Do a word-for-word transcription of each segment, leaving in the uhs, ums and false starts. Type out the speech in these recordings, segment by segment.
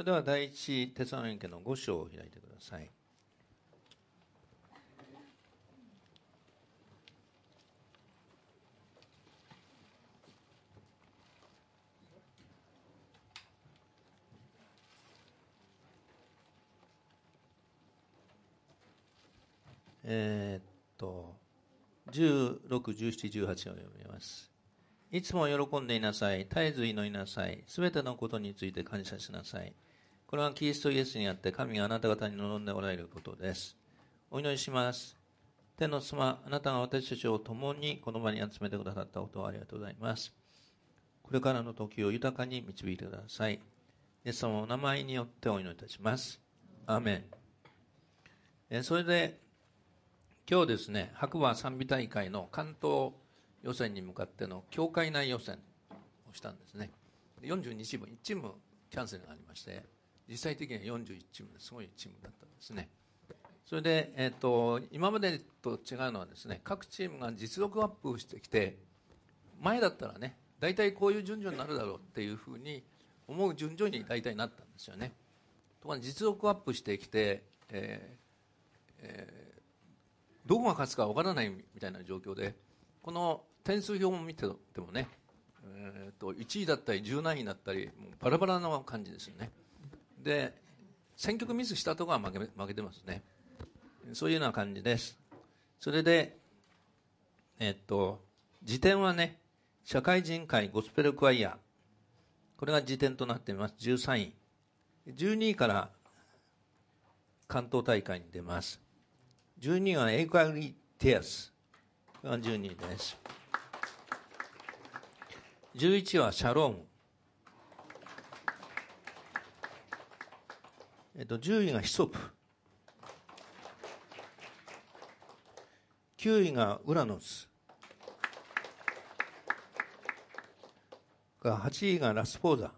では第一テサロニケのご章を開いてください。えー、っとじゅうろく、じゅうなな、じゅうはちを読みます。いつも喜んでいなさい。絶えず祈りなさい。すべてのことについて感謝しなさい。これはキリストイエスにあって神があなた方に望んでおられることです。お祈りします。天の妻、あなたが私たちを共にこの場に集めてくださったことをありがとうございます。これからの時を豊かに導いてください。イエス様のお名前によってお祈りいたします。アーメン。えそれで今日ですね、白馬賛美大会の関東予選に向かっての教会内予選をしたんですね。よんじゅうにチーム、いちチームキャンセルがありまして、実際的にはよんじゅういちチームですごいチームだったんですね。それで、えー、と今までと違うのはですね、各チームが実力アップしてきて、前だったらね、大体こういう順序になるだろうっていうふうに思う順序に大体なったんですよね。ところが実力アップしてきて、えーえーどこが勝つか分からないみたいな状況で、この点数表を見ててもね、えー、といちいだったりじゅうなんいだったり、もうバラバラな感じですよね。で、選曲ミスしたところは負け、負けてますね。そういうような感じです。それで、えっ、ー、と次点はね、社会人会ゴスペルクワイア、これが次点となっています。じゅうさんい、じゅうにいから関東大会に出ます。じゅうにいはエイカリティアス、これがじゅうにいです。じゅういちいはシャローム、えっと、じゅういがヒソプ、きゅういがウラノス、はちいがラスポーザ、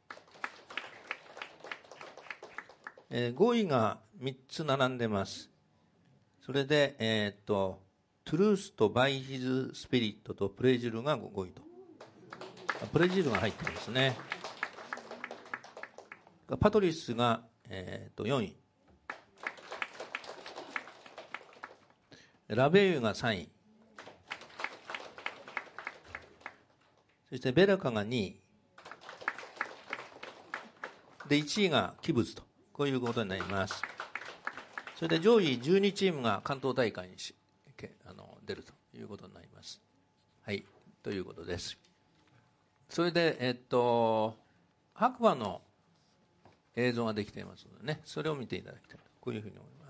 えー、ごいがみっつ並んでます。それで、えー、っとトゥルースとバイヒズスピリットとプレジルがごいと、プレジルが入ってますね。パトリスが、えー、っとよんい、ラベーユがさんい、そしてベラカがにいで、いちいがキブズと、こういうことになります。それで上位じゅうにチームが関東大会にしあの出るということになります。はい、ということです。それで、えっと、白馬の映像ができていますのでね、それを見ていただきたいと、こういうふうに思います。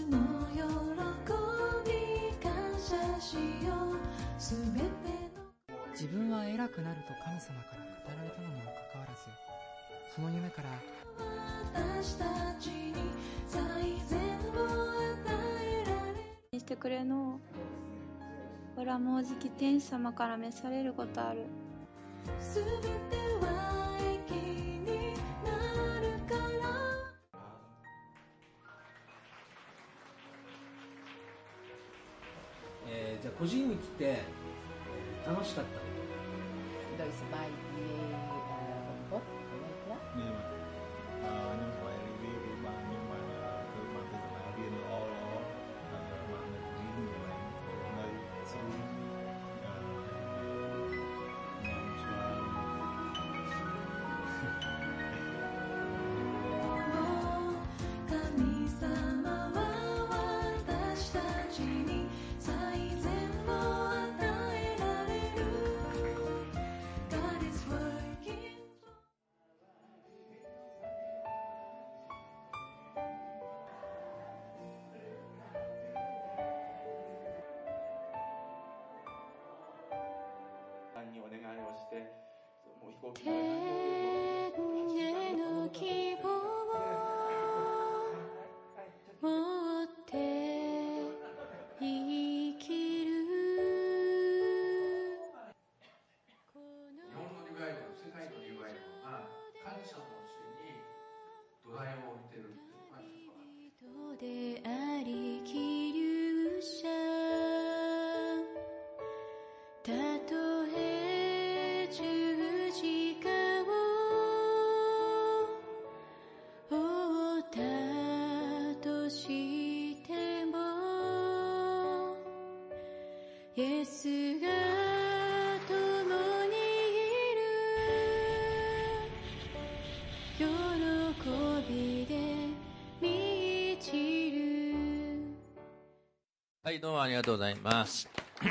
自分は偉くなると神様から語られたのにもかかわらず、その夢から私たちに最善を与えられしてくれのおらもうじき天使様から召されることある。すべては益になるから。 えー、じゃあ個人に来て、えー、楽しかった。 Dois vai de robot, nhưng mà uh, nhưng mà cái cái bạn nhưng mà cơ bản thì là viên lo lo mà mình riêng người nơi xuống làmにお願いをして、もう飛行機の天への希望を持って生きる。日本のリバイバル、世界のリバイバルが感謝の主に土台を置いてるっていう感謝であり希流者。たとえ十字架を追ったとしても、イエスが共にいる。喜びで満ちる。 はい、どうもありがとうございます。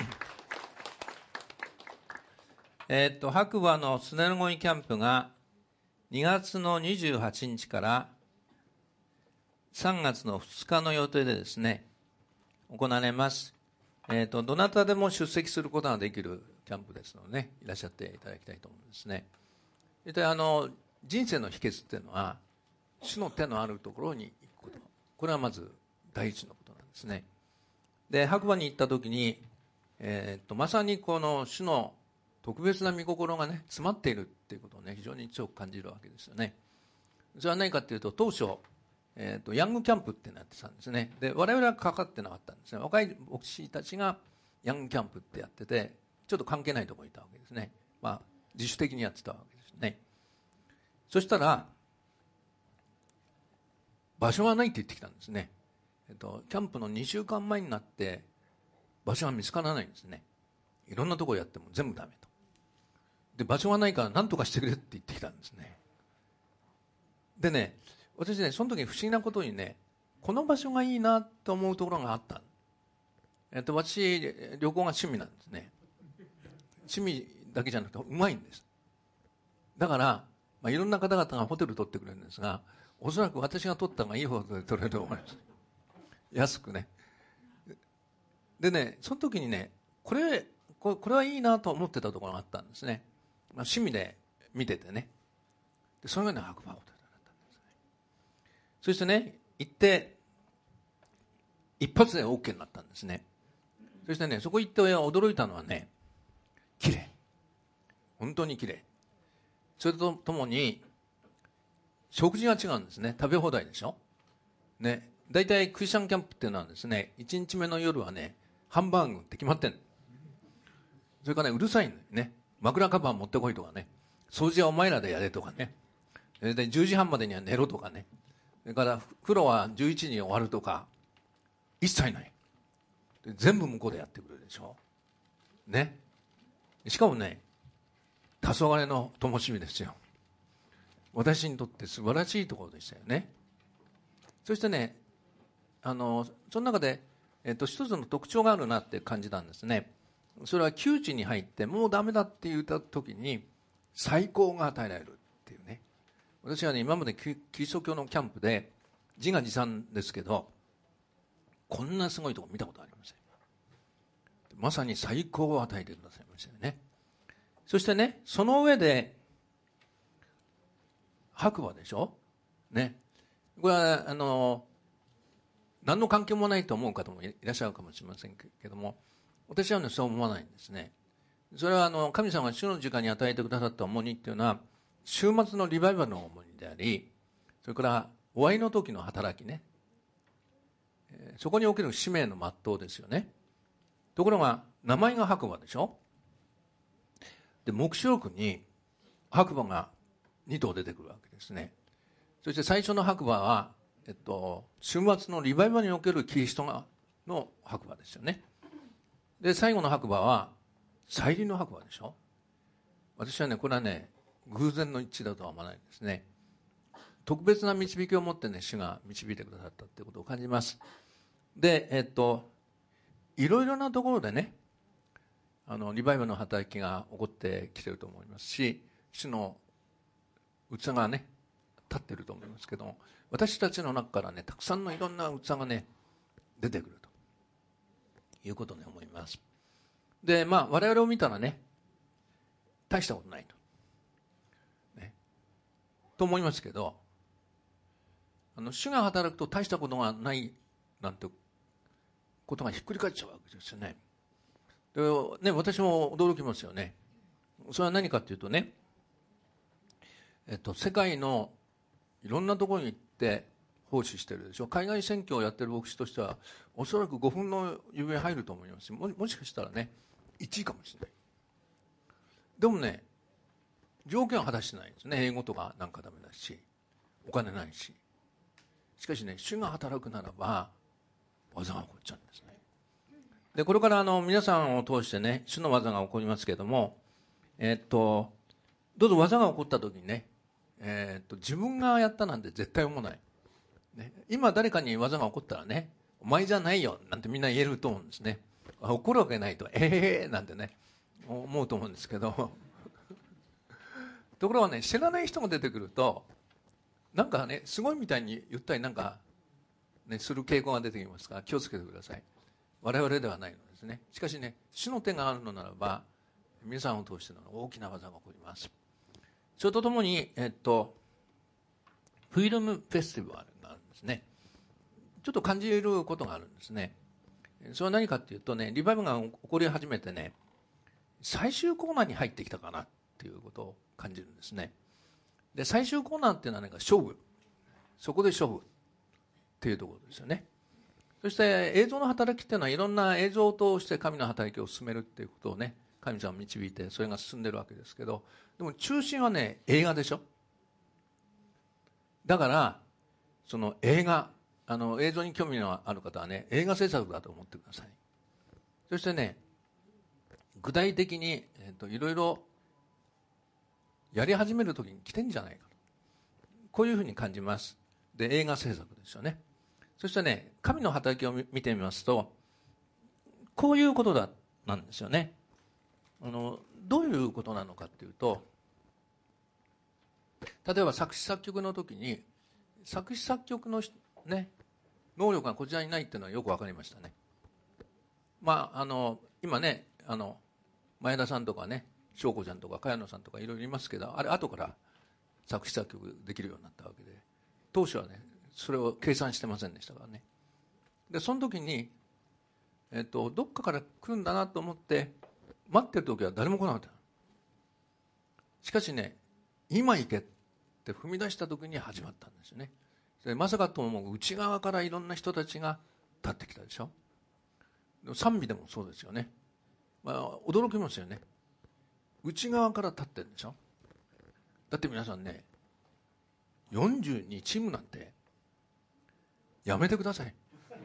えーっと、白馬のスネルゴイキャンプがにがつのにじゅうはちにちからさんがつのふつかの予定でですね、行われます。えーっと、どなたでも出席することができるキャンプですのでね、いらっしゃっていただきたいと思うんですね。で、あの、人生の秘訣っていうのは、主の手のあるところに行くこと。これはまず第一のことなんですね。で、白馬に行った時に、えーっと、まさにこの主の特別な御心がね、詰まっているっていうことをね、非常に強く感じるわけですよね。それは何かっていうと、当初、えーと、ヤングキャンプってなってたんですね。で、我々はかかってなかったんですね。若い牧師たちがヤングキャンプってやってて、ちょっと関係ないところにいたわけですね。まあ、自主的にやってたわけですね。そしたら、場所がないって言ってきたんですね。えっと、キャンプのにしゅうかんまえになって、場所が見つからないんですね。いろんなところやっても全部ダメと。で、場所がないから何とかしてくれって言ってきたんですね。でね、私ね、その時に不思議なことにね、この場所がいいなと思うところがあった。えっと、私、旅行が趣味なんですね。趣味だけじゃなくて、うまいんです。だから、まあ、いろんな方々がホテル取ってくれるんですが、おそらく私が取った方がいいホテル取れると思います。安くね。でね、その時にね、これ、これはいいなと思ってたところがあったんですね。まあ、趣味で見ててね。でそれがね、白馬ホテルだったんですね。そしてね、行って、一発で OK になったんですね。そしてね、そこ行って驚いたのはね、綺麗。本当に綺麗。それとともに、食事が違うんですね。食べ放題でしょ。ね。大体クリスチャンキャンプっていうのはですね、いちにちめの夜はね、ハンバーグって決まってんの。それからね、うるさいんだよね。枕カバー持ってこいとかね。掃除はお前らでやれとかね。で、じゅうじはんまでには寝ろとかね。それから風呂はじゅういちじに終わるとか。一切ない。で全部向こうでやってくれるでしょ。ね。しかもね、黄昏の灯火ですよ。私にとって素晴らしいところでしたよね。そしてね、あの、その中で、えっと、一つの特徴があるなって感じたんですね。それは窮地に入ってもうダメだって言った時に最高が与えられるっていうね。私はね、今までキリスト教のキャンプで自画自賛ですけど、 こんなすごいとこ見たことありません。まさに最高を与えてくださいましたよね。そしてね、その上で白馬でしょね。これはあの何の関係もないと思う方もいらっしゃるかもしれませんけども、私は、ね、そう思わないんですね。それはあの神様が主の時間に与えてくださった重荷っていうのは、週末のリバイバルの重荷であり、それから終わりの時の働きね、そこにおける使命の全うですよね。ところが名前が白馬でしょ。で、黙示録に白馬がに頭出てくるわけですね。そして最初の白馬は、えっと、週末のリバイバルにおけるキリストがの白馬ですよね。で、最後の白馬は再臨の白馬でしょ。私はね、これはね、偶然の一致だとは思わないですね。特別な導きを持ってね、主が導いてくださったということを感じます。で、えっと、いろいろなところでね、あのリバイバルの働きが起こってきていると思いますし、主の器がね、立っていると思いますけども、私たちの中からね、たくさんのいろんな器がね、出てくるということを、ね、思います。で、まあ、我々を見たらね、大したことないと。ね、と思いますけど、あの主が働くと大したことがないなんてことがひっくり返っちゃうわけですよね。でね、私も驚きますよね。それは何かというとね、えっと、世界のいろんなところに行って奉仕してるでしょ。海外選挙をやってる牧師としてはおそらくごふんの指に入ると思います。 も, もしかしたらねいちいかもしれない。でもね、条件は果たしてないんですね。英語とかなんかダメだし、お金ないし。しかしね、主が働くならば技が起こっちゃうんですね。で、これからあの皆さんを通してね、主の技が起こりますけれども、えっとどうぞ技が起こった時にね、えっと自分がやったなんて絶対思わない、ね、今誰かに技が起こったらね、お前じゃないよなんてみんな言えると思うんですね。起こるわけないと、ええー、なんてね思うと思うんですけどところがね、知らない人が出てくるとなんかね、すごいみたいに言ったりなんか、ね、する傾向が出てきますから気をつけてください。我々ではないのですね。しかしね、主の手があるのならば皆さんを通しての大きな技が起こります。それとともに、えっと、フィルムフェスティバルがあるんですね。ちょっと感じることがあるんですね。それは何かっていうとね、リバイバルが起こり始めてね、最終コーナーに入ってきたかなっていうことを感じるんですね。で、最終コーナーっていうのは何か勝負、そこで勝負っていうところですよね。そして映像の働きっていうのはいろんな映像を通して神の働きを進めるっていうことをね、神様が導いてそれが進んでるわけですけど、でも中心はね、映画でしょ。だからその映画、あの映像に興味のある方はね、映画制作だと思ってください。そしてね、具体的に、えーと、いろいろやり始める時に来てんじゃないかと、こういうふうに感じます。で、映画制作ですよね。そしてね、神の働きを見てみますと、こういうことだなんですよね。あのどういうことなのかっていうと、例えば作詞作曲の時に作詞作曲の、ね、能力がこちらにないっていうのはよく分かりましたね。まあ、あの今ね、あの前田さんとかね、翔子ちゃんとか茅野さんとかいろいろいますけど、あれ後から作詞作曲できるようになったわけで、当初はねそれを計算してませんでしたからね。でその時に、えっと、どっかから来るんだなと思って待ってる時は誰も来なかった。しかしね、今行けって踏み出した時に始まったんですよね。でまさかと思う内側からいろんな人たちが立ってきたでしょ。賛美でもそうですよね。まあ、驚きますよね。内側から立ってるでしょ。だって皆さんね、よんじゅうにチームなんてやめてください。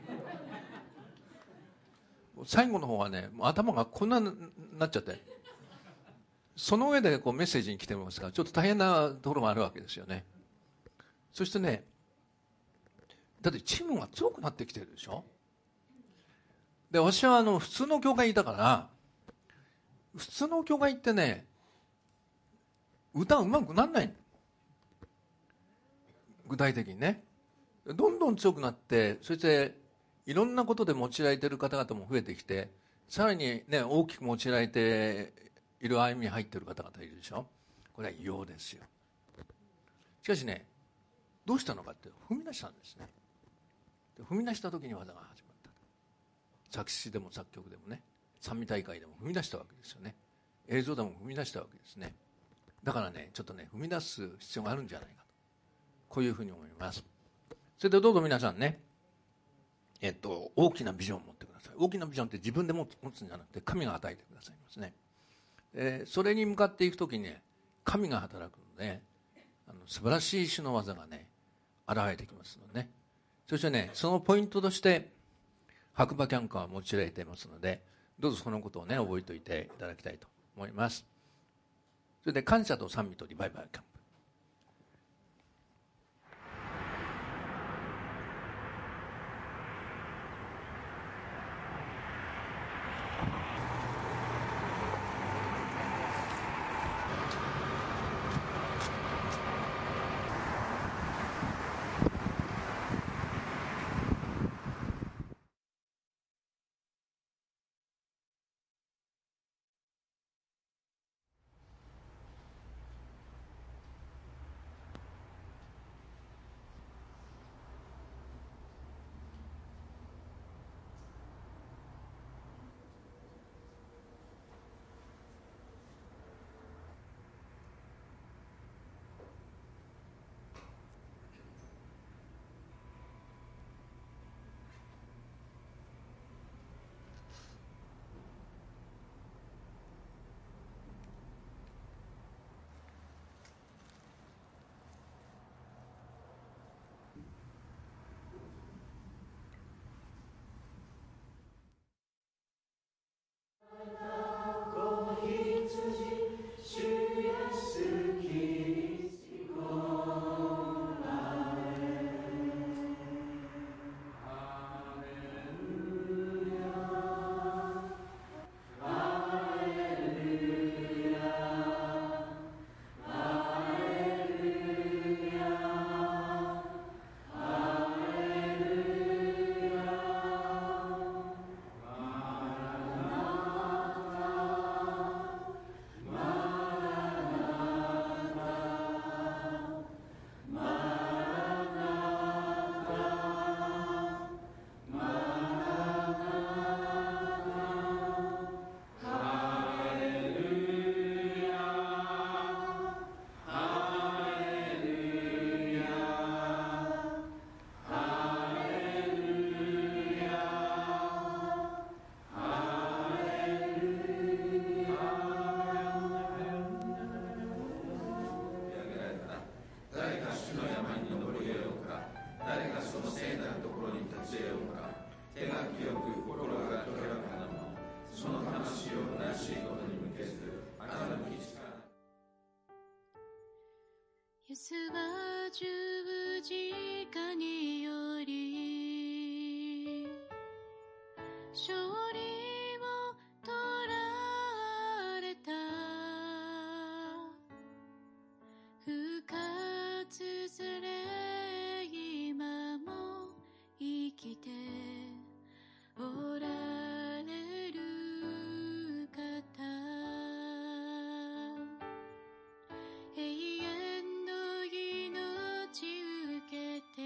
最後の方はね、もう頭がこんなになっちゃって、その上でこうメッセージに来てますから、ちょっと大変なところがあるわけですよね。そしてね、だってチームが強くなってきてるでしょ。で、私はあの普通の教会にいたから、普通の教会ってね、歌うまくなんない。具体的にね、どんどん強くなって、そしていろんなことで用いられている方々も増えてきて、さらに、ね、大きく用いられている歩みに入っている方々いるでしょ。これは異様ですよ。しかしね、どうしたのかって踏み出したんですね。で踏み出した時に技が始まった。作詞でも作曲でもね、賛美大会でも踏み出したわけですよね。映像でも踏み出したわけですね。だからね、ちょっとね、踏み出す必要があるんじゃないかと、こういうふうに思います。それでどうぞ皆さんね、えっと、大きなビジョンを持ってください。大きなビジョンって自分で持つんじゃなくて、神が与えてくださいますね。でそれに向かっていくときにね、神が働くので、あの素晴らしい主の技がね、現れてきますのでね。そしてね、そのポイントとして白馬キャンカーは用いられていますので、どうぞそのことをね、覚えておいていただきたいと思います。それで感謝と賛美とリバイバルキャンプ。 イエスは十字架により勝利を取られた。復活され今も生きておられる方、永遠の命受けて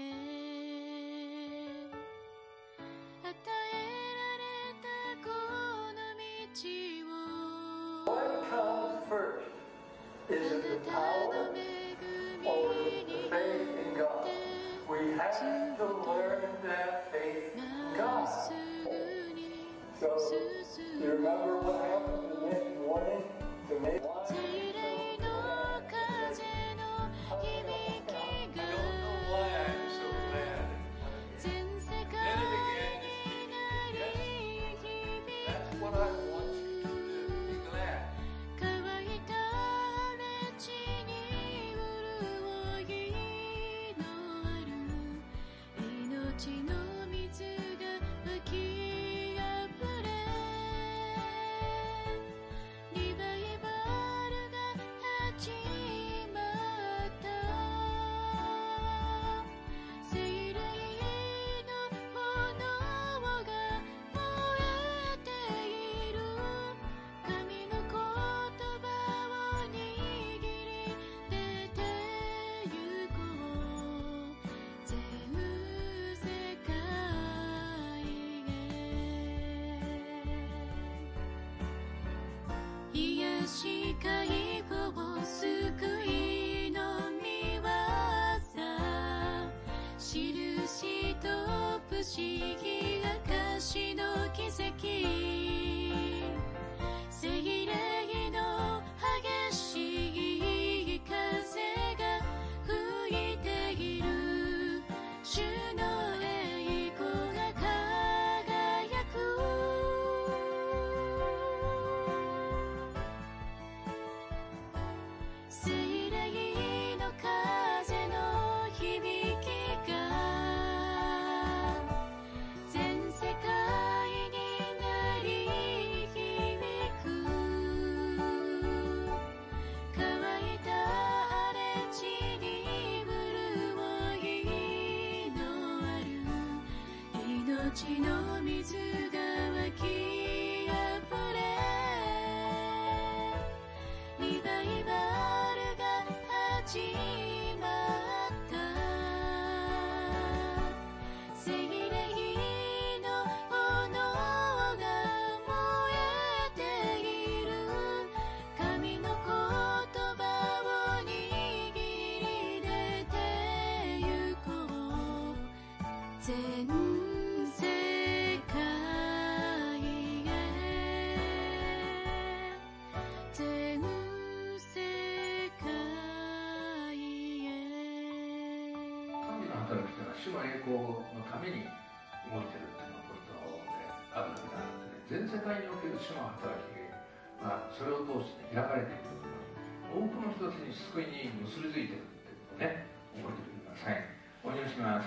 与えられたこの道を、 What comes first? あ Is な it the たの power 恵 or み is it に the よ faith in っ God? て We have to learn that faith in まっ God. すぐに So, 進 you む remember what happened the next morning to me? 精霊の風の響きが I don't know why I'm so glad. 全世界 Then it に began 鳴 to り speak. Yes, 響 that's what I want you to do. Be glad. 乾いた荒地に潤いのある命の水が湧きあふれ、リバイバルが解放救いの御業印と不思議証の奇跡聖霊の激しい風が吹いている主の栄光が輝く聖霊の風の響きが全世界に鳴り響く乾いた荒れ地に潤いのある命の水が湧きあふれリバイバルが始まった聖霊の炎が燃えている神の言葉を握り出てゆこう全世界へ全世界へ神の働きというのは主の栄光のために動いているというのがポイントであるわけであってね、全世界における主の働きがそれを通して開かれているとともに多くの人たちに救いに結びついているということをね覚えておいてください。お祈りします。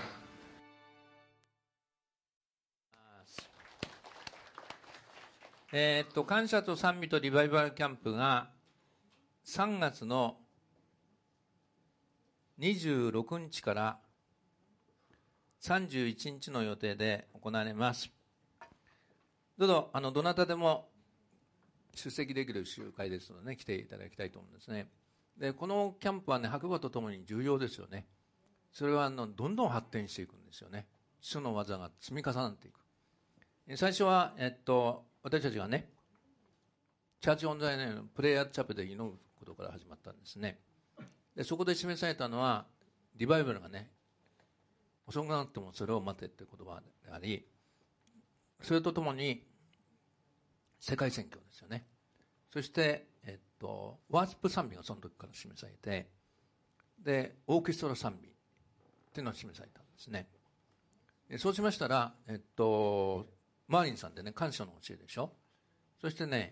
えーっと感謝と賛美とリバイバルキャンプがさんがつのにじゅうろくにちからさんじゅういちにちの予定で行われます。どうぞあのどなたでも出席できる集会ですので、ね、来ていただきたいと思うんですね。でこのキャンプはね白馬とともに重要ですよね。それはあのどんどん発展していくんですよね。主の技が積み重なっていく。最初は、えっと、私たちがねチャーチオンザイのプレイヤーチャペルで祈ることから始まったんですね。でそこで示されたのはリバイバルがね遅くなってもそれを待てという言葉であり、それとともに世界宣教ですよね。そして、えっと、ワーシップ賛美がその時から示されて、でオーケストラ賛美っていうのが示されたんですね。でそうしましたら、えっと、マーリンさんでね感謝の教えでしょ。そしてね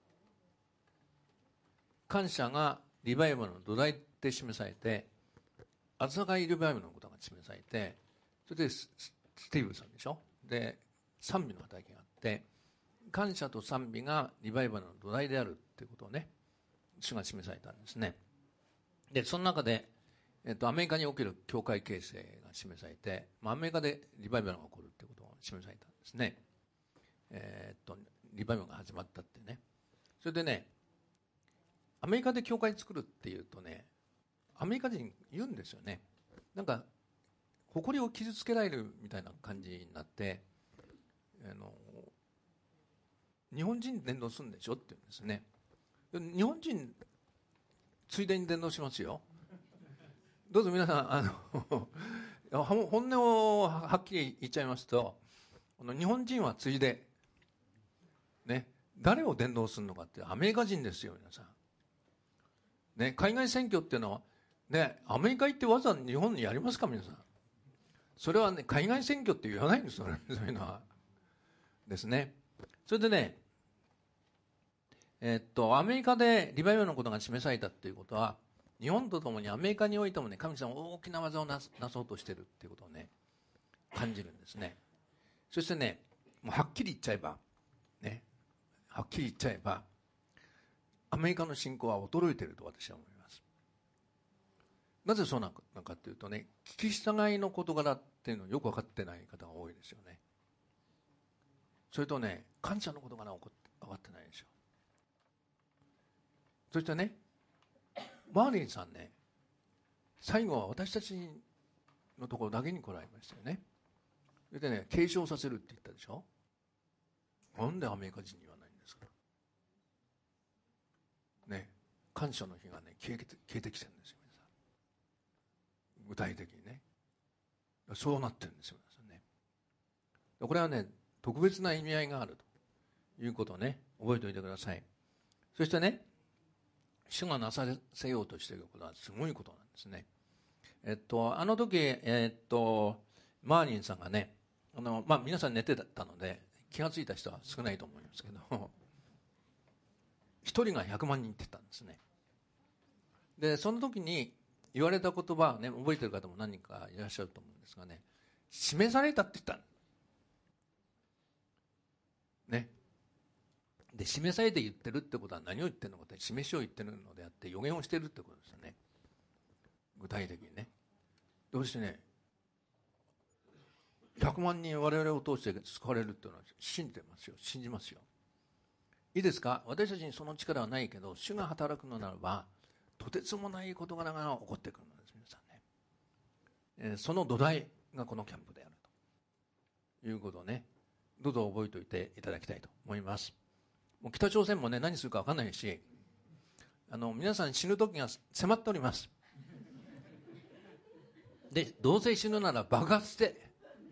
感謝がリバイバルの土台って示されて、あざがいリバイバルのことが示されて、それでスティーブさんでしょ。で賛美の働きがあって、感謝と賛美がリバイバルの土台であるっていうことをね主が示されたんですね。でその中で、えっと、アメリカにおける教会形成が示されて、まあ、アメリカでリバイバルが起こるっていうことが示されたんですね。えー、っとリバイバルが始まったってね。それでねアメリカで教会作るっていうとねアメリカ人言うんですよね。なんか誇りを傷つけられるみたいな感じになって、あの日本人伝道するんでしょって言うんですね。日本人ついでに伝道しますよ。どうぞ皆さんあの本音をはっきり言っちゃいますと、日本人はついでね、誰を伝道するのかってアメリカ人ですよ皆さん、ね、海外選挙っていうのは、ね、アメリカ行ってわざわざ日本にやりますか皆さん。それはね海外選挙って言わないんですよねそういうのはですね。それでねえー、っとアメリカでリバイバルのことが示されたっていうことは、日本とともにアメリカにおいてもね神様は大きな技をなすなそうとしてるっていうことをね感じるんですね。そしてねもうはっきり言っちゃえばねはっきり言っちゃえばアメリカの信仰は衰えていると私は思います。なぜそうなのかというとね、聞き従いの事柄っていうのをよく分かってない方が多いですよね。それとね感謝の事柄が分かってないでしょ。そしてねマーリンさんね最後は私たちのところだけに来られましたよね。それでね継承させるって言ったでしょ。なんでアメリカ人に言わないんですかね。 感謝の日がね消えて、消えてきてるんですよ、皆さん。具体的にね。そうなってるんですよ、皆さんね。これはね、特別な意味合いがあるということをね、覚えておいてください。そしてね、主がなさせようとしていることはすごいことなんですね。えっと、あの時、えっと、マーリンさんがね、あの、まあ、皆さん寝てたので、気がついた人は少ないと思いますけど、一人がひゃくまんにんって言ったんですね。で、その時に言われた言葉をね、覚えてる方も何人かいらっしゃると思うんですがね、示されたって言ったんです。ね。で、示されて言ってるってことは何を言ってるのかって、示しを言ってるのであって予言をしてるってことですよね。具体的にね。どうしてね、ひゃくまんにん我々を通して救われるっていうのは信じてますよ。信じますよ。いいですか？私たちにその力はないけど、主が働くのならば、とてつもない事柄が起こってくるのです、皆さんね。えー、その土台がこのキャンプであるということをね、どうぞ覚えておいていただきたいと思います。もう北朝鮮もね、何するか分かんないし、あの皆さん死ぬ時が迫っております。で、どうせ死ぬなら爆発して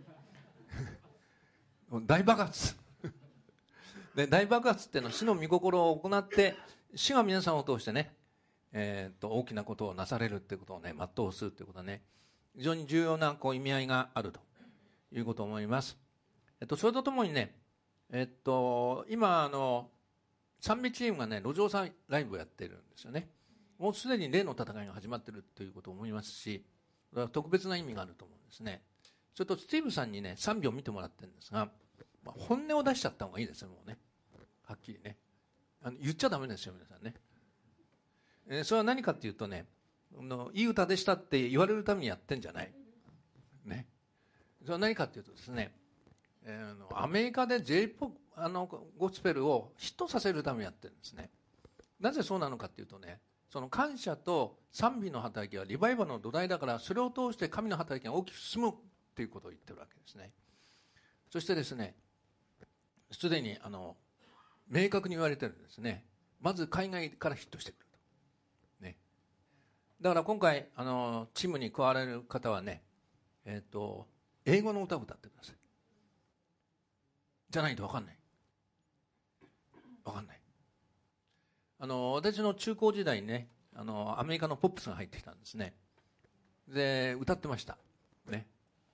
大爆発で、大爆発っていうのは主の御心を行って、主が皆さんを通してね、えー、っと大きなことをなされるっていうことをね、全うするっていうことはね、非常に重要なこう意味合いがあるということを思います。えっと、それとともにね、えっと、今あの賛美チームがね、路上ライブをやっているんですよね。もうすでに霊の戦いが始まっているということを思いますし、これは特別な意味があると思うんですね。それとスティーブさんにね、賛美を見てもらってるんですが、まあ、本音を出しちゃった方がいいですよ、もうね。はっきりね。あの言っちゃダメですよ、皆さんね。えー、それは何かっていうとね、あのいい歌でしたって言われるためにやってんじゃない。ね。それは何かっていうとですね、えー、あのアメリカで J-ポップ あのゴスペルをヒットさせるためにやってるんですね。なぜそうなのかっていうとね、その感謝と賛美の働きはリバイバルの土台だから、それを通して神の働きが大きく進むということを言ってるわけですね。そしてですね、すでにあの明確に言われてるんですね。まず海外からヒットしてくると、ね、だから今回あのチームに加われる方はね、えー、と英語の歌を歌ってください。じゃないと分かんない分かんないあの私の中高時代にね、あのアメリカのポップスが入ってきたんですね。で歌ってましたね。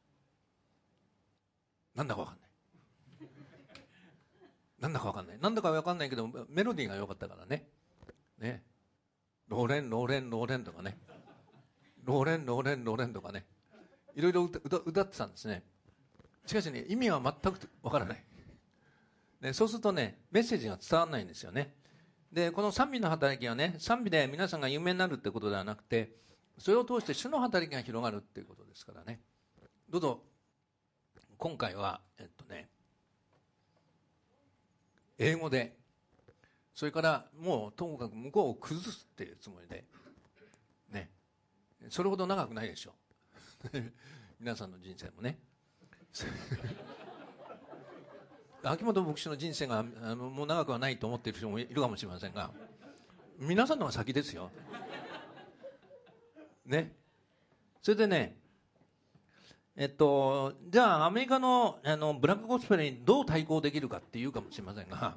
なんだか分かんないなんだか分かんないなんだか分かんないけどメロディーが良かったからね。ね、ローレンローレンローレンとかね、ローレンローレンローレンとかね、いろいろ 歌, 歌, 歌ってたんですね。しかしね、意味は全く分からない、ね、そうするとね、メッセージが伝わらないんですよね。で、この賛美の働きはね、賛美で皆さんが有名になるってことではなくて、それを通して主の働きが広がるっていうことですからね。どうぞ今回はえっとね英語で、それからもうともかく向こうを崩すっていうつもりでね、それほど長くないでしょう皆さんの人生もね秋元牧師の人生があのもう長くはないと思っている人もいるかもしれませんが、皆さんの方が先ですよね。それでね、えっとじゃあアメリカ の, あのブラックゴスペルにどう対抗できるかっていうかもしれませんが、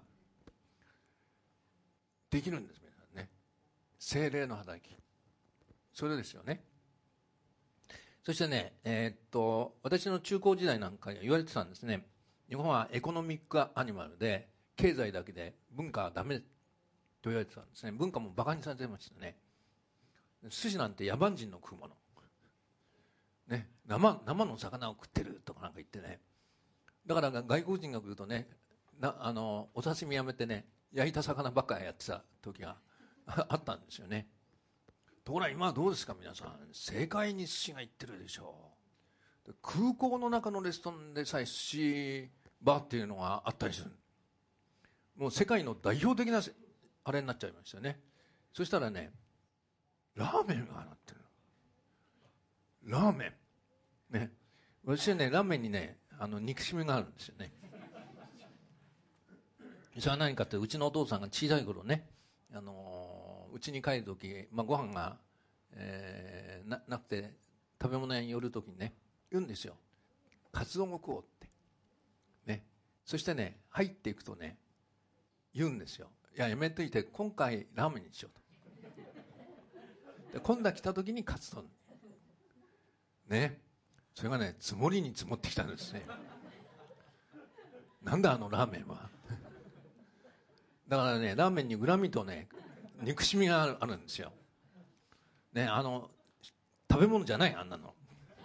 できるんです皆さんね。聖霊の働き、それですよね。そしてね、えー、っと私の中高時代なんかには言われてたんですね。日本はエコノミックアニマルで、経済だけで文化はダメと言われてたんですね。文化もバカにされてましたね。寿司なんて野蛮人の食うもの、ね、生, 生の魚を食ってるとかなんか言ってね。だから外国人が来るとね、なあのお刺身やめてね、焼いた魚ばっかりやってた時があったんですよね。ところが今はどうですか皆さん、世界に寿司が行ってるでしょう。空港の中のレストランでさえ寿司バーっていうのがあったりする。もう世界の代表的なあれになっちゃいましたよね。そしたらね、ラーメンがなってる。ラーメンね、私はね、ラーメンにね、あの憎しみがあるんですよね。それは何かって、うちのお父さんが小さい頃ね、あの家に帰るとき、まあ、ご飯が、えー、な, なくて食べ物屋に寄るときにね言うんですよ。カツ丼を食おうってね。そしてね入っていくとね言うんですよ。いややめといて今回ラーメンにしようと。で今度来たときにカツ丼ね。それがね積もりに積もってきたんですね。なんだあのラーメンは。だからねラーメンに恨みとね憎しみがあるんですよね。あの食べ物じゃないあんなの。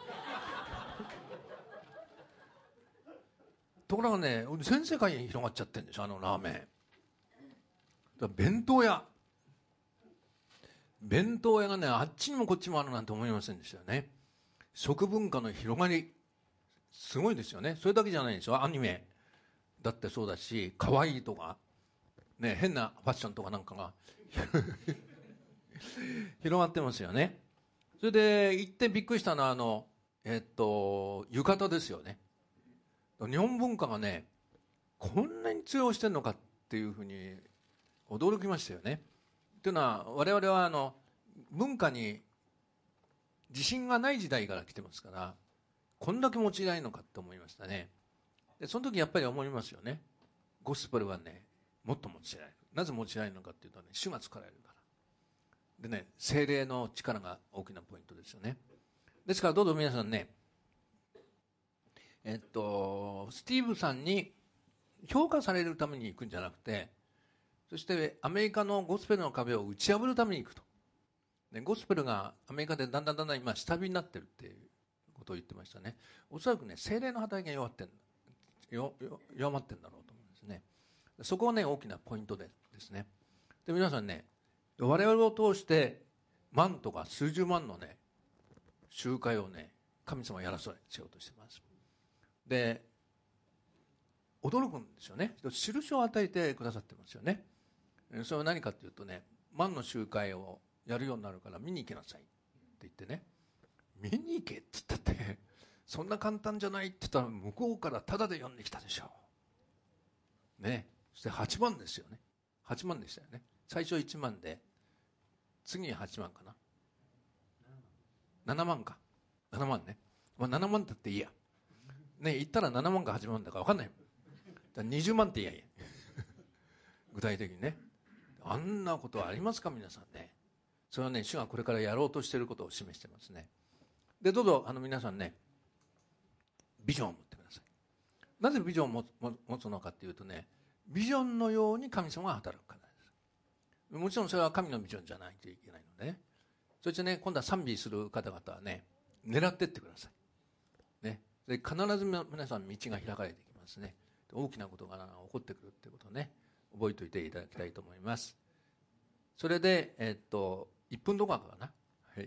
ところがね全世界に広がっちゃってるんですよあのラーメン。だ弁当屋弁当屋がねあっちにもこっちもあるなんて思いませんでしたよね。食文化の広がりすごいですよね。それだけじゃないんですよ。アニメだってそうだし可愛いとかね、変なファッションとかなんかが広がってますよね。それで行ってびっくりしたのはあの、えっと、浴衣ですよね。日本文化がねこんなに通用してるのかっていうふうに驚きましたよね。というのは我々はあの文化に自信がない時代から来てますからこんだけ用いられるのかって思いましたね。でその時やっぱり思いますよね。ゴスペルはねもっと用いられる。なぜ用いられるのかっていうとね主が使われるからでね聖霊の力が大きなポイントですよね。ですからどうぞ皆さんねえっとスティーブさんに評価されるために行くんじゃなくてそしてアメリカのゴスペルの壁を打ち破るために行くと。でゴスペルがアメリカでだんだんだんだん今下火になってるっていうことを言ってましたね。おそらくね聖霊の働きが弱ってん弱弱まってるんだろうと思うんですね。そこはね大きなポイントでですね。で皆さんね我々を通して万とか数十万のね集会をね神様はやらせようとしています。で驚くんですよね。印を与えてくださってますよね。それは何かというとね万の集会をやるようになるから見に行きなさいって言ってね見に行けって言ったってそんな簡単じゃないって言ったら向こうからタダで呼んできたでしょうね。そしてはちまんですよね。はちまんでしたよね。最初いちまんで次はちまんかなななまんかななまんね、まあ、ななまんだっていいやね言ったらななまんかはちまんだか分かんない。だにじゅうまんっていいやいや具体的にねあんなことはありますか皆さんね。それはね主がこれからやろうとしていることを示してますね。でどうぞあの皆さんねビジョンを持ってください。なぜビジョンを持つのかっていうとねビジョンのように神様が働くからです。もちろんそれは神のビジョンじゃないといけないのでね。そしてね今度は賛美する方々はね狙ってってください、ね、で必ず皆さん道が開かれてきますね。大きなことが起こってくるっていうことをね覚えておいていただきたいと思います。それでえっといっぷん動画かな。はい。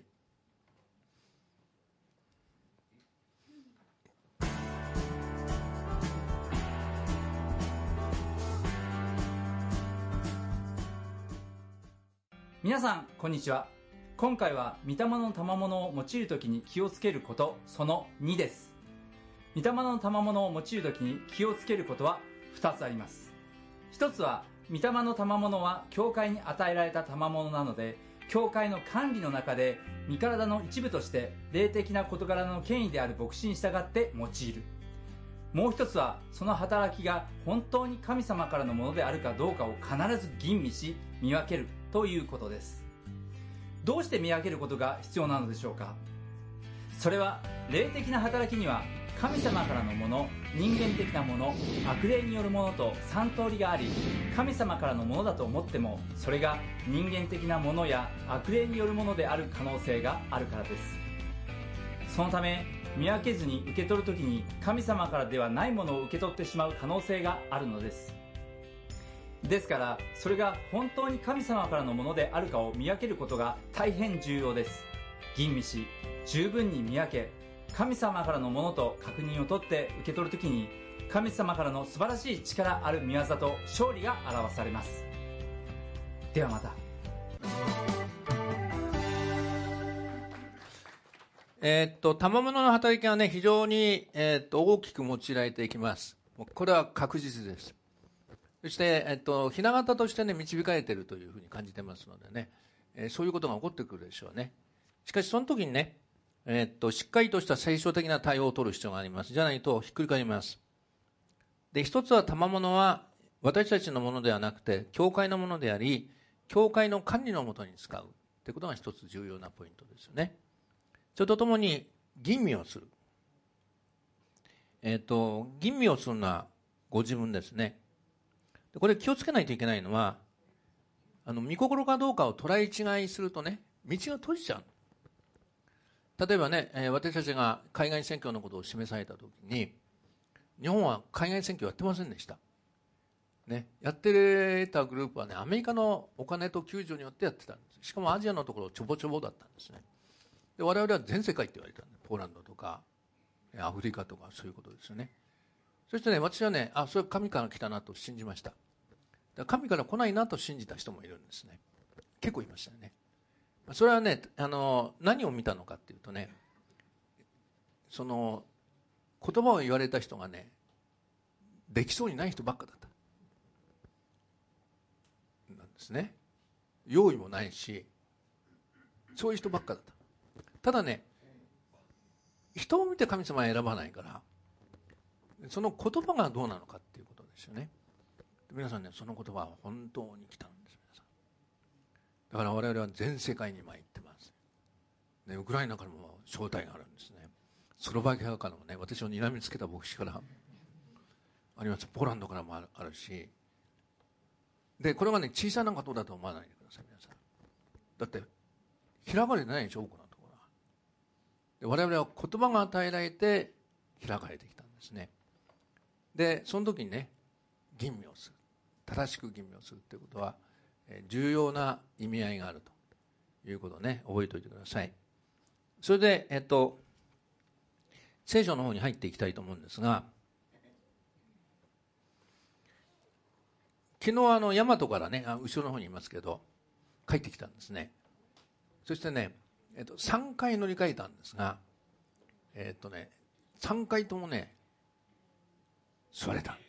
皆さんこんにちは。今回は御霊の賜物を用いるときに気をつけることそのにです。御霊の賜物を用いるときに気をつけることはふたつあります。ひとつは御霊の賜物は教会に与えられた賜物なので教会の管理の中で御体の一部として霊的な事柄の権威である牧師に従って用いる。もう一つはその働きが本当に神様からのものであるかどうかを必ず吟味し見分けるということです。どうして見分けることが必要なのでしょうか。それは霊的な働きには神様からのもの、人間的なもの、悪霊によるものとさん通りがあり、神様からのものだと思ってもそれが人間的なものや悪霊によるものである可能性があるからです。そのため見分けずに受け取るときに神様からではないものを受け取ってしまう可能性があるのです。ですからそれが本当に神様からのものであるかを見分けることが大変重要です。吟味し十分に見分け神様からのものと確認を取って受け取るときに神様からの素晴らしい力ある御業と勝利が表されます。ではまた。 えーっと賜物の働きがね非常に、えーっと大きく用いられていきます。これは確実です。 そして、えっと、雛形としてね、導かれているというふうに感じてますのでね、えー、そういうことが起こってくるでしょうね。しかし、その時にね、えっと、しっかりとした聖書的な対応を取る必要があります。じゃないとひっくり返ります。で、一つは賜物は私たちのものではなくて、教会のものであり、教会の管理のもとに使うということが一つ重要なポイントですよね。それとともに、吟味をする。えっと、吟味をするのはご自分ですね。これ気をつけないといけないのは、あの、見心かどうかを捉え違いするとね、道が閉じちゃう。例えばね、えー、私たちが海外選挙のことを示されたときに、日本は海外選挙やってませんでした。ね、やってたグループはね、アメリカのお金と救助によってやってたんです。しかもアジアのところちょぼちょぼだったんですね。で、我々は全世界って言われたんで、ポーランドとか、アフリカとかそういうことですよね。そしてね、私はね、あ、それは神から来たなと信じました。だから神から来ないなと信じた人もいるんですね。結構いましたよね。それはね、あの、何を見たのかっていうとね、その、言葉を言われた人がね、できそうにない人ばっかだった。なんですね。用意もないし、そういう人ばっかだった。ただね、人を見て神様は選ばないから、その言葉がどうなのかっていうことですよね。皆さんね、その言葉は本当に来たんです。皆さん。だから我々は全世界に今行ってます。ね、ウクライナからも招待があるんですね。スロバキアからもね、私を睨みつけた牧師からあります。ポーランドからもある、あるし。で、これがね、小さなことだと思わないでください、皆さん。だって、開かれてないでしょ、多くのところは。で、我々は言葉が与えられて開かれてきたんですね。で、その時にね、吟味をする。正しく吟味をするということは、えー、重要な意味合いがあるということをね、覚えておいてください。それで、えっと、聖書の方に入っていきたいと思うんですが、昨日あの、大和からね、後ろの方にいますけど、帰ってきたんですね。そしてね、えっと、さんかい乗り換えたんですが、えっとね、さんかいともね、座れた。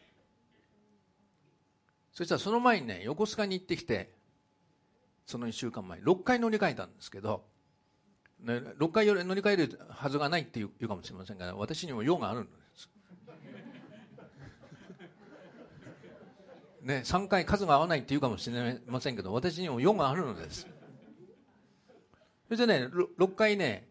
そしたらその前にね、横須賀に行ってきて、そのいっしゅうかんまえ、ろっかい乗り換えたんですけど、ね、ろっかい乗り換えるはずがないって言うかもしれませんが、私にも用があるんです。ね、さんかい数が合わないって言うかもしれませんけど、私にも用があるのです。それでね、ろっかいね、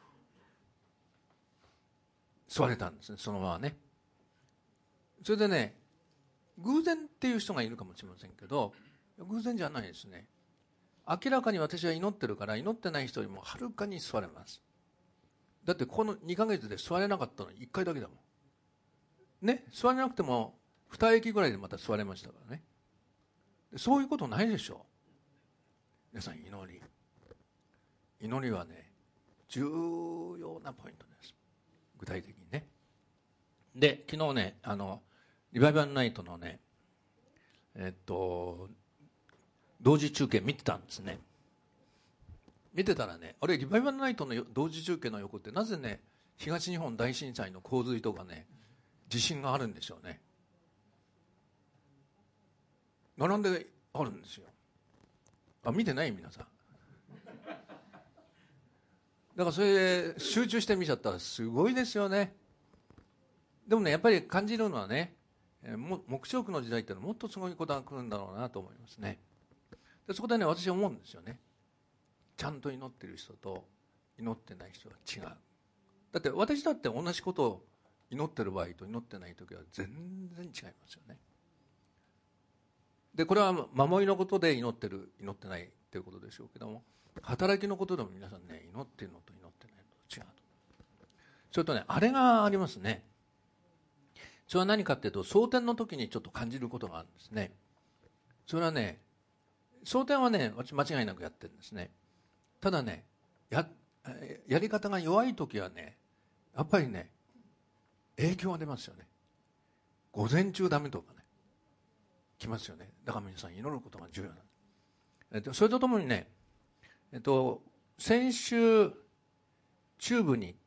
座れたんですね、そのままね。それでね、偶然っていう人がいるかもしれませんけど、偶然じゃないですね。明らかに私は祈ってるから、祈ってない人よりもはるかに座れます。だってこのにかげつで座れなかったのいっかいだけだもん。ね、座れなくてもに駅ぐらいでまた座れましたからね。そういうことないでしょう。皆さん、祈り。祈りはね、重要なポイントです。具体的にね。で、昨日ね、あの、リバイバルナイトのね、えっと、同時中継見てたんですね。見てたらね、あれ、リバイバルナイトの同時中継の横ってなぜね、東日本大震災の洪水とかね、地震があるんでしょうね。並んであるんですよ。あ、見てない皆さん。だからそれで集中して見ちゃったらすごいですよね。でもね、やっぱり感じるのはね、黙示録の時代ってのはもっとすごいことが来るんだろうなと思いますね。でそこでね、私は思うんですよね。ちゃんと祈ってる人と祈ってない人は違う。だって私だって同じことを祈ってる場合と祈ってない時は全然違いますよね。で、これは守りのことで祈ってる、祈ってないっていうことでしょうけども、働きのことでも皆さんね、祈ってるのと祈ってないのと違うと。それとね、あれがありますね。それは何かっていうと、蒼天の時にちょっと感じることがあるんですね。それはね、蒼天はね、私間違いなくやってるんですね。ただね、や、やり方が弱い時はね、やっぱりね、影響が出ますよね。午前中ダメとかね、来ますよね。だから皆さん祈ることが重要なんです。えっと、それとともにね、えっと、先週、中部に行って、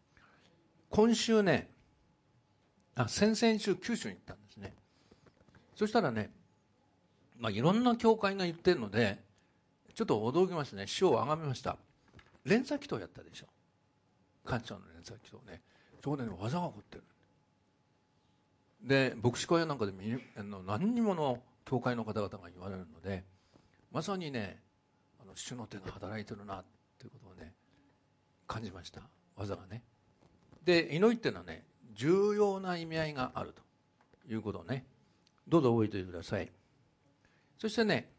今週ね、あ、先々週九州に行ったんですね。 そしたらね、まあ、いろんな教会が言ってるのでちょっと驚きましたね。主をあがめました。連鎖祈祷やったでしょ。感謝の連鎖祈祷ね。そこでね技が起こってる。で牧師会なんかであの何人もの教会の方々が言われるので、まさにねあの主の手が働いてるなということをね感じました。技がね。で祈りっていうのはね重要な意味合いがあるということをねどうぞ覚えておいてください。そしてね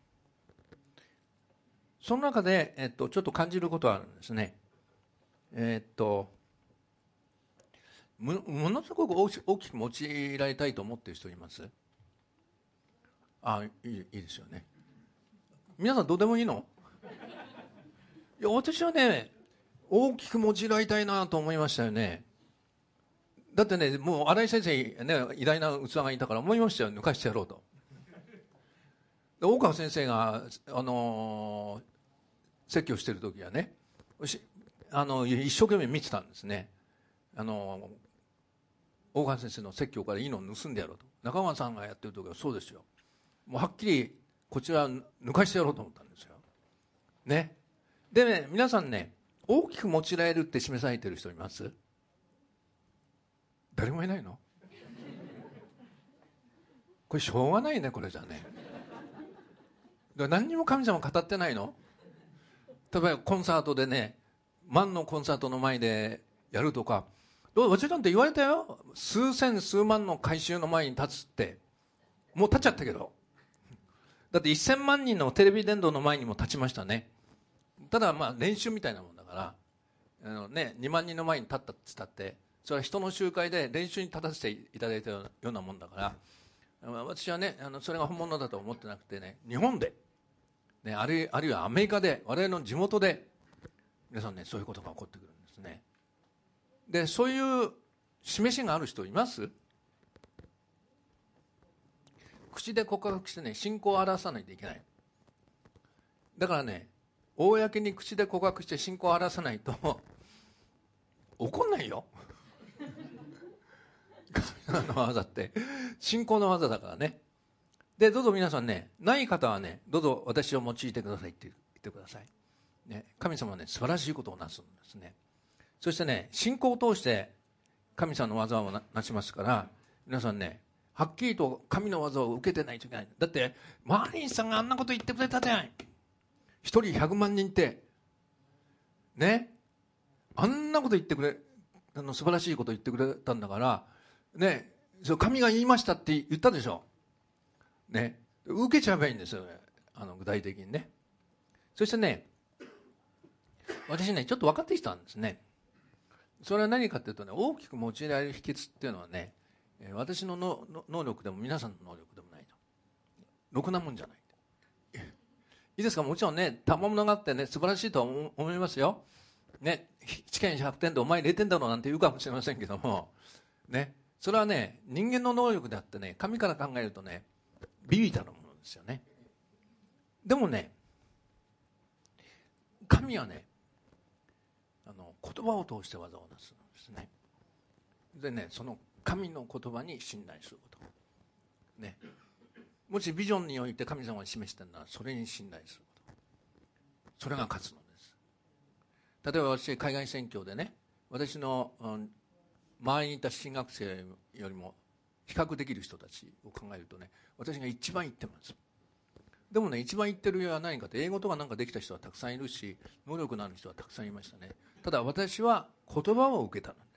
その中で、えっと、ちょっと感じることがあるんですね。えっとものすごく大きく用いられたいと思っている人います？あ、いい、いいですよね。皆さんどうでもいいの？いや私はね大きく用いられたいなと思いましたよね。だってねもう新井先生ね偉大な器がいたから思いましたよ、抜かしてやろうと。で大川先生があのー、説教してる時はねあの一生懸命見てたんですね。あのー大川先生の説教からいいのを盗んでやろうと。中川さんがやってる時はそうですよ。もうはっきりこちら抜かしてやろうと思ったんですよ。ね。でね、皆さんね、大きく用いられるって示されている人います？誰もいないの？これしょうがないね、これじゃね。だから何にも神様語ってないの？例えばコンサートでね、万のコンサートの前でやるとか、私なんて言われたよ。数千数万の改宗の前に立つって。もう立っちゃったけど。だってせんまん人のテレビ伝道の前にも立ちましたね。ただまあ練習みたいなもんだから、あのね、にまん人の前に立ったって言ったって、それは人の集会で練習に立たせていただいたようなもんだから、私はね、あのそれが本物だと思ってなくてね、日本で、ね、あるいはあるいはアメリカで、我々の地元で、皆さんね、そういうことが起こってくるんですね。でそういう示しがある人います？口で告白してね信仰を表さないといけない。だからね公に口で告白して信仰を表さないと怒んないよ。神様の技って信仰の技だからね。でどうぞ皆さんね、ない方はねどうぞ私を用いてくださいって言ってください、ね、神様はね素晴らしいことをなすんですね。そしてね、信仰を通して神様の技を な, なしますから、皆さんね、はっきりと神の技を受けてないといけない。だって、マーリンさんがあんなこと言ってくれたじゃない。一人ひゃくまん人って、ね、あんなこと言ってくれ、あの素晴らしいこと言ってくれたんだから、ね、それ神が言いましたって言ったでしょ。ね、受けちゃえばいいんですよね、あの具体的にね。そしてね、私ね、ちょっと分かってきたんですね。それは何かというとね、大きく用いられる秘訣っていうのはね、私の能力でも皆さんの能力でもないと。ろくなもんじゃない。いいですか？もちろんね、賜物があってね、素晴らしいとは思いますよ。ね、試験ひゃくてんでお前れいてんだろうなんて言うかもしれませんけども、ね、それはね、人間の能力であってね、神から考えるとね、微々たるものですよね。でもね、神はね、あの言葉を通して技をなすんですね。でね、その神の言葉に信頼すること、ね、もしビジョンにおいて神様が示しているならそれに信頼すること、それが勝つのです。例えば私海外宣教でね、私の、うん、周りにいた進学生よりも比較できる人たちを考えるとね、私が一番言ってます。でもね、一番言ってる理由は何かって、英語とかなんかできた人はたくさんいるし、能力のある人はたくさんいましたね。ただ私は言葉を受けたんです、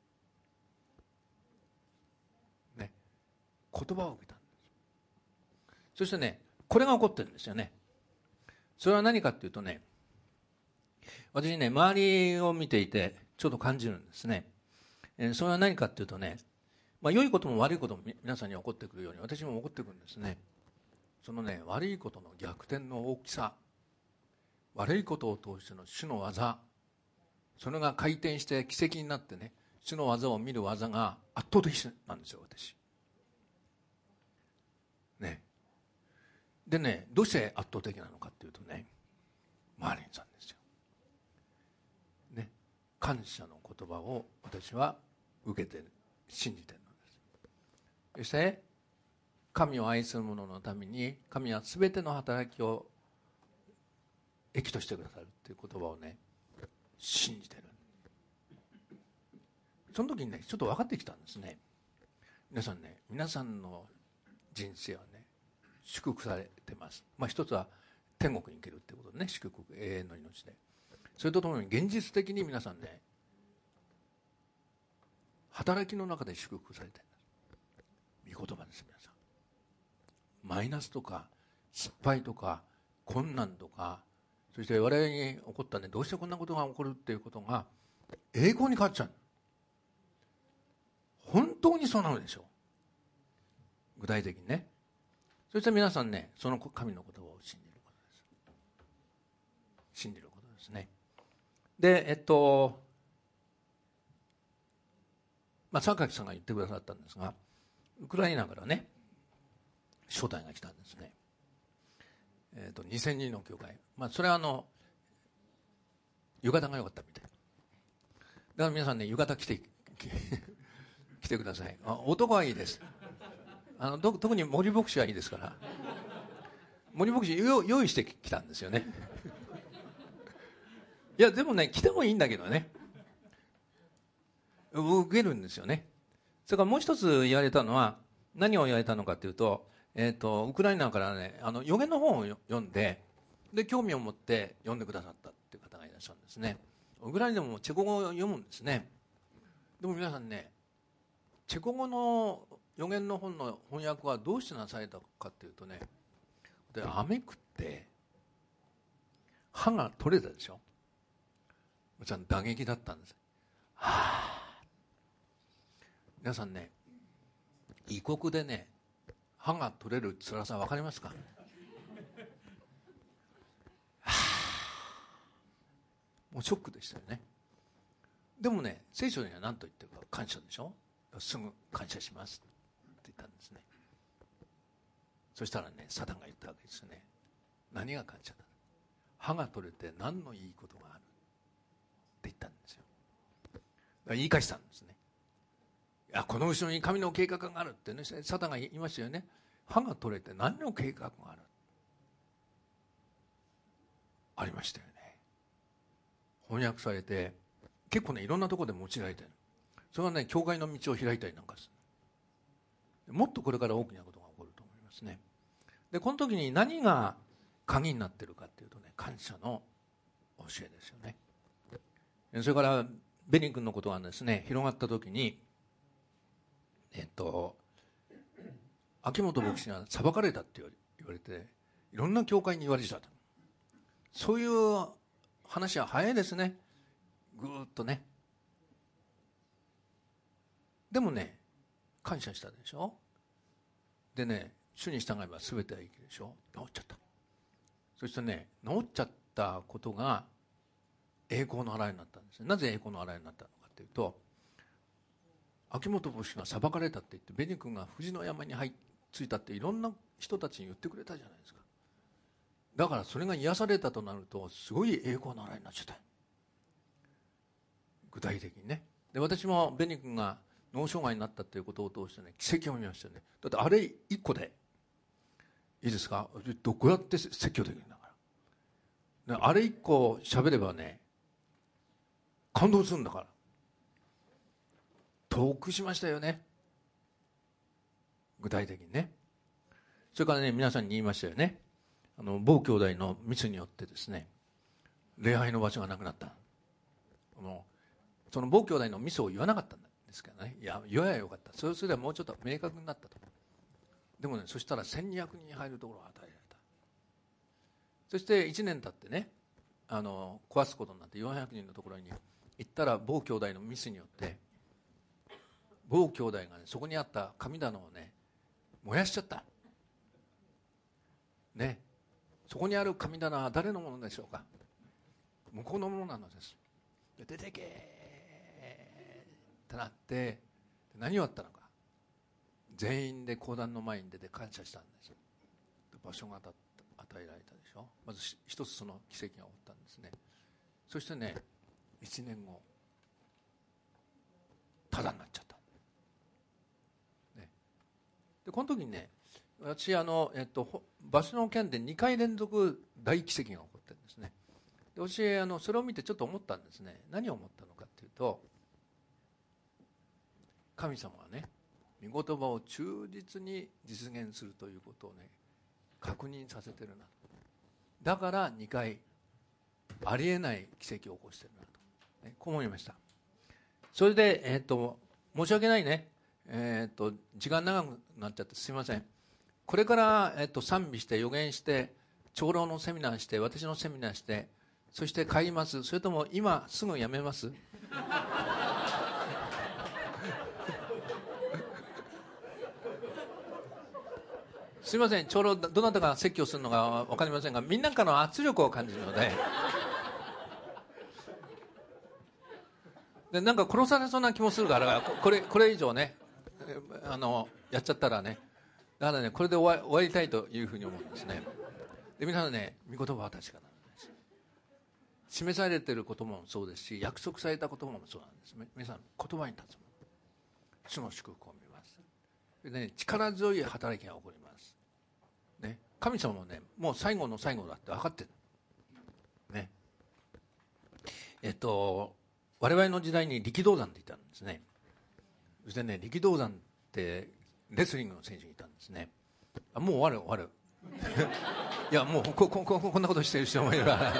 ね、言葉を受けたんです。そしてね、これが起こってるんですよね。それは何かっていうとね、私ね、周りを見ていてちょっと感じるんですね。えー、それは何かっていうとね、まあ、良いことも悪いことも皆さんに起こってくるように私も起こってくるんですね。そのね、悪いことの逆転の大きさ、悪いことを通しての主の技、それが回転して奇跡になってね、主の技を見る技が圧倒的なんですよ、私。ね。でね、どうして圧倒的なのかっていうとね、マーリンさんですよ。ね。感謝の言葉を私は受けて信じてるのです。そして、 神を愛する者のために神は全ての働きを益としてくださるっていう言葉をね信じてる。その時にねちょっと分かってきたんですね。皆さんね、皆さんの人生はね祝福されてます。まあ一つは天国に行けるっていうことでね、祝福、永遠の命で。それとともに現実的に皆さんね働きの中で祝福されている。御言葉です。皆さんマイナスとか失敗とか困難とか、そして我々に起こったね、どうしてこんなことが起こるっていうことが栄光に変わっちゃう。本当にそうなのでしょう、具体的にね。そして皆さんね、その神の言葉を信じることです。信じることですね。で、えっとまあ榊さんが言ってくださったんですが、ウクライナからね招待が来たんですね。えっとにせんにんの教会、まあそれはあの浴衣が良かったみたいだから皆さんね浴衣着て来てください。あ、男はいいです。あのど特に森牧師はいいですから。森牧師よ用意してきたんですよね。いやでもね着てもいいんだけどね、受けるんですよね。それからもう一つ言われたのは、何を言われたのかというと、えーとウクライナからねあの予言の本を読んで、で興味を持って読んでくださったっていう方がいらっしゃるんですね。ウクライナでもチェコ語を読むんですね。でも皆さんね、チェコ語の予言の本の翻訳はどうしてなされたかというとね、でアメクって歯が取れたでしょ。もちろん打撃だったんです。はあ、皆さんね、異国でね歯が取れる辛さ分かりますか。はあ、もうショックでしたよね。でもね、聖書には何と言ってるか、感謝でしょ。すぐ感謝しますって言ったんですね。そしたらね、サタンが言ったわけですよね。何が感謝だ、歯が取れて何のいいことがあるって言ったんですよ。だから言い返したんですね。いや、この後ろに神の計画があるってね、サタンが言いましたよね。歯が取れて何の計画がある、ありましたよね。翻訳されて結構ねいろんなところで用いられてる。それはね教会の道を開いたりなんかする。もっとこれから大きなことが起こると思いますね。でこの時に何が鍵になっているかっていうとね、感謝の教えですよね。それからベニ君のことがですね広がった時に、えっと秋元牧師が裁かれたって言われて、いろんな教会に言われてたと。そういう話は早いですね、ぐーっとね。でもね感謝したでしょ。でね、主に従えば全ては生きるでしょ。治っちゃった。そしてね、治っちゃったことが栄光の洗いになったんですね。なぜ栄光の洗いになったのかというと、秋元牧師が裁かれたって言ってベニ君が富士の山に入っついたっていろんな人たちに言ってくれたじゃないですか。だからそれが癒されたとなるとすごい栄光の洗いになっちゃった、具体的にね。で私もベニ君が脳障害になったということを通してね奇跡を見ましたよね。だってあれ一個でいいですか、どうやって説教できるんだから、ね、あれ一個喋ればね感動するんだから。得しましたよね、具体的にね。それからね、皆さんに言いましたよね、あの某兄弟のミスによってですね礼拝の場所がなくなった。あのその某兄弟のミスを言わなかったんですけどね、いや言わやよかった、そうすればもうちょっと明確になったと。でもね、そしたらせんにひゃくにん入るところを与えられた。そしていちねん経ってね、あの壊すことになってよんひゃくにんのところに行ったら、某兄弟のミスによって某兄弟が、ね、そこにあった神棚をね燃やしちゃったね。そこにある神棚は誰のものでしょうか。向こうのものなのです。で出てけってなって、何をやったのか、全員で講談の前に出て感謝したんです。で場所が与えられたでしょ。まず一つその奇跡が起こったんですね。そしてね、いちねんごただになっちゃった、ね、でこの時にね、私あの、えっと、場所の件でにかい連続大奇跡が起こってるんですね。で私あのそれを見てちょっと思ったんですね。何を思ったのかっていうと、神様はね、御言葉を忠実に実現するということをね、確認させてるな。だからにかいありえない奇跡を起こしてるなと、ね、こう思いました。それで、えー、と申し訳ないね、えー、と時間長くなっちゃってすいません。これから、えー、と賛美して予言して長老のセミナーして私のセミナーしてそして帰ります？それとも今すぐやめます？すいません、長老どなたが説教するのか分かりませんが、みんなからの圧力を感じるのででなんか殺されそうな気もするからこれこれ以上ねあのやっちゃったらね、だからねこれで終わ終わりたいというふうに思うんですね。で皆さんね、御言葉は確かなんです。示されていることもそうですし、約束されたこともそうなんです。皆さん言葉に立つもの、主の祝福を見ます。で、ね、力強い働きが起こりますね。神様もね、もう最後の最後だって分かってるね。えっと我々の時代に力道山っていたんですね。そしてね、力道山ってレスリングの選手がいたんですね。あ、もう終わる終わるいやもうここここんなことしてる人もいるから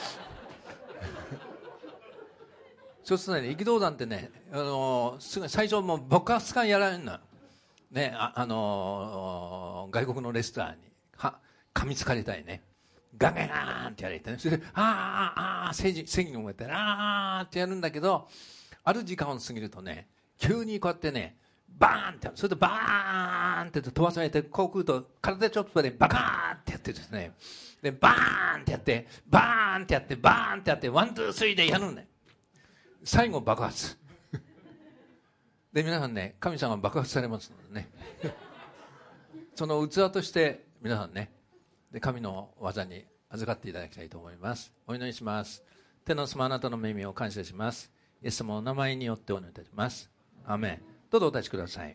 そうするとね、力道山ってね、あのー、すぐ最初もう爆発感やられるのね、あ、あのー、外国のレストランには噛みつかれたいね、ガンガンガンってやられてね、それであーあー正義正義に思ってあーってやるんだけど、ある時間を過ぎるとね、急にこうやってねバーンってやる。それでバーンって飛ばされて、こう来ると体ちょっとでバカーンってやってですね、でバーンってやってバーンってやってバーンってやってワンツースリーでやるんだよ。最後爆発で皆さんね、神様が爆発されますのでねその器として皆さんね、で神の技に預かっていただきたいと思います。お祈りします。天の様、あなたの恵みを感謝します。イエス様のお名前によってお祈りいたします。アーメン。どうぞお立ちください。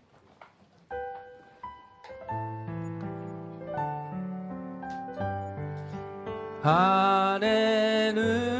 ハレル